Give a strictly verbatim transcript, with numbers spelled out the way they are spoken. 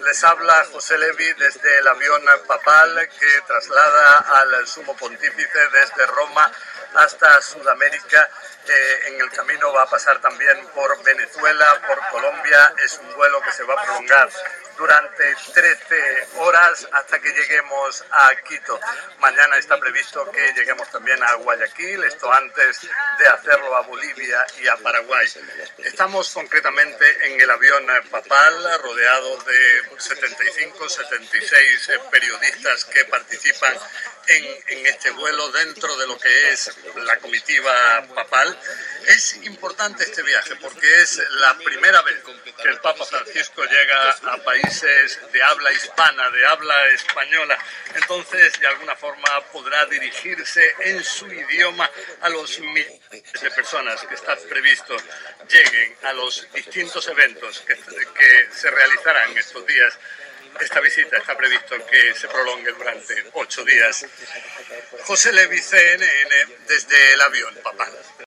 Les habla José Levi desde el avión papal que traslada al sumo pontífice desde Roma hasta Sudamérica. Eh, en el camino va a pasar también por Venezuela, por Colombia. Es un vuelo que se va a prolongar durante trece horas hasta que lleguemos a Quito. Mañana está previsto que lleguemos también a Guayaquil, esto antes de hacerlo a Bolivia y a Paraguay. Estamos concretamente en el avión papal, rodeados de setenta y cinco, setenta y seis periodistas que participan en, en este vuelo dentro de lo que es la comitiva papal. Es importante este viaje porque es la primera vez que el Papa Francisco llega a países de habla hispana, de habla española. Entonces, de alguna forma, podrá dirigirse en su idioma a los millones de personas que está previsto lleguen a los distintos eventos que, que se realizarán estos días. Esta visita está previsto que se prolongue durante ocho días. José Levi, C N N, desde el avión papal.